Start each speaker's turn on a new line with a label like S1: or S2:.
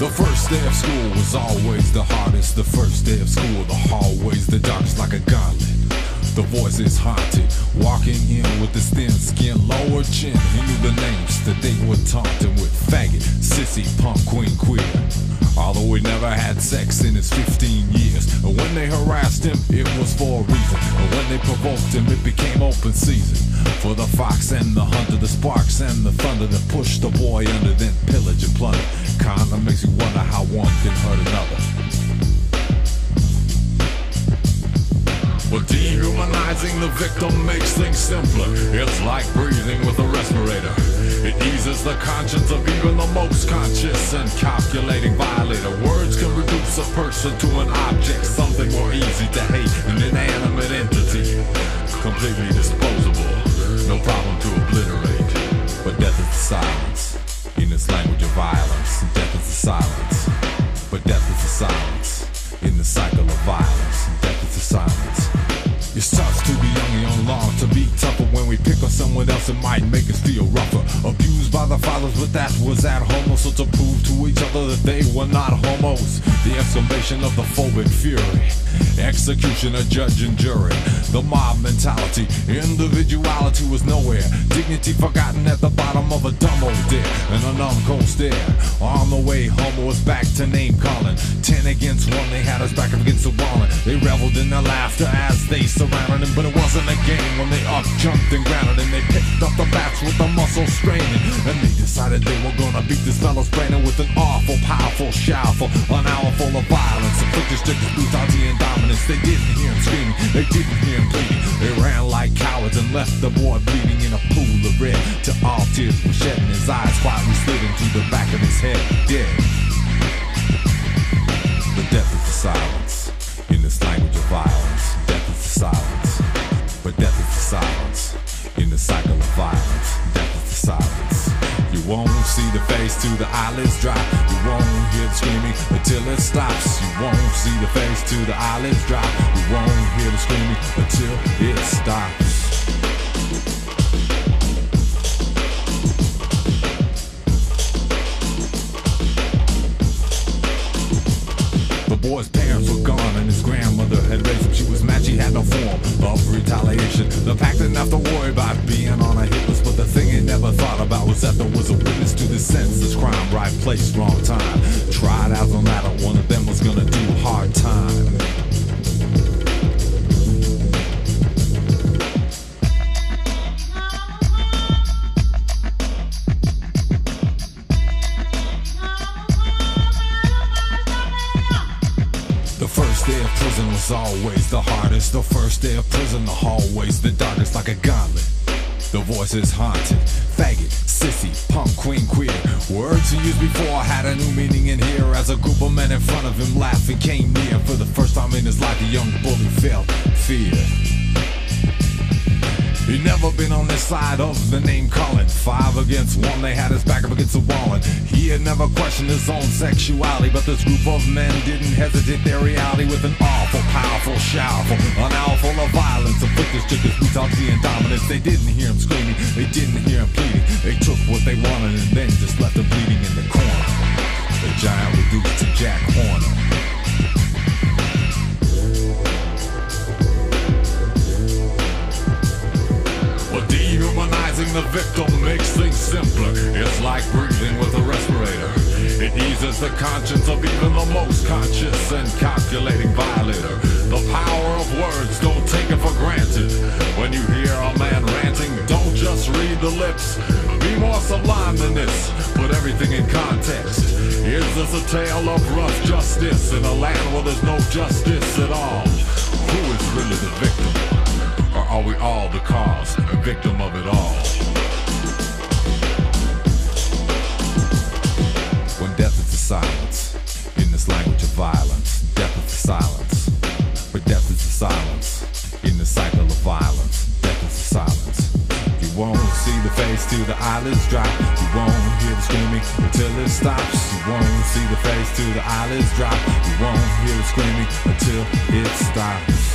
S1: The first day of school was always the hardest. The first day of school, the hallways, the darkest like a gauntlet. The voice is haunted, walking in with his thin skin, lower chin. He knew the names that they were taunting with: faggot, sissy, punk, queen, queer. Although he never had sex in his 15 years. And when they harassed him, it was for a reason. And when they provoked him, it became open season. For the fox and the hunter, the sparks and the thunder that pushed the boy under, then pillage and plunder. Kinda makes you wonder how one can hurt another. But dehumanizing the victim makes things simpler. It's like breathing with a respirator. It eases the conscience of even the most conscious and calculating violator. Words can reduce a person to an object, something more easy to hate, an inanimate entity, completely disposable, no problem to obliterate. But death is the silence, in this language of violence. Death is the silence, but death is the silence, in the cycle of violence. Death is the silence. It starts to be young and young, long to be tougher. When we pick on someone else, it might make us feel rougher. Abused by the fathers, but that was at homo. So to prove to each other that they were not homos, the exclamation of the phobic fury, execution of judge and jury. The mob mentality, individuality was nowhere. Dignity forgotten at the bottom of a dumb old dare, and a numb cold stare. On the way home was back to name calling. 10 against 1, they had us back up against the wall. They reveled in their laughter as they surrounded him, but it wasn't a game when they up jumped and grounded, and they picked up the bats with the muscle straining, and they decided they were gonna beat this fellow's brain with an awful, powerful, showerful, an hour full of violence, afflicted strict brutality and dominance. They didn't hear him screaming, they didn't hear him bleeding. They ran like cowards and left the boy bleeding in a pool of red, till all tears were shed and his eyes quietly slid into the back of his head, dead. But death is the silence, in this language of violence. Death is the silence, but death is the silence, in the cycle of violence. Death is the silence. You won't see the face till the eyelids drop. You won't hear the screaming until it stops. You won't see the face till the eyelids drop. You won't hear the screaming until it stops. The boy's parents were gone and his grandmother had raised him. She was mad, she had no form of retaliation. The pack didn't have to worry about being on a hit list, but the thing he never thought about was that there was a witness to this senseless crime. Right place, wrong time. Tried out no matter, one of them was gonna do hard time. The first day of prison was always the hardest. The first day of prison, the hallways, the darkest like a gauntlet. The voice is haunted, faggot, sissy, punk, queen, queer. Words he used before had a new meaning in here. As a group of men in front of him laughing came near. For the first time in his life, the young bully felt fear. He'd never been on this side of the name calling. 5 against 1, they had his back up against the wall, and he had never questioned his own sexuality. But this group of men didn't hesitate their reality with an awful, powerful, showerful, an hour full of violence, afflicted strict brutality and dominance. They didn't hear him screaming, they didn't hear him pleading. They took what they wanted and then just left him bleeding in the corner. The giant reduced to Jack Horner. Dehumanizing the victim makes things simpler. It's like breathing with a respirator. It eases the conscience of even the most conscious and calculating violator. The power of words, don't take it for granted. When you hear a man ranting, don't just read the lips. Be more sublime than this. Put everything in context. Is this a tale of rough justice in a land where there's no justice at all? Who is really the victim? Or are we all the cause and victim of it all? When death is the silence, in this language of violence. Death is the silence, but death is the silence, in the cycle of violence. Death is the silence. You won't see the face till the eyelids drop. You won't hear the screaming until it stops. You won't see the face till the eyelids drop. You won't hear the screaming until it stops.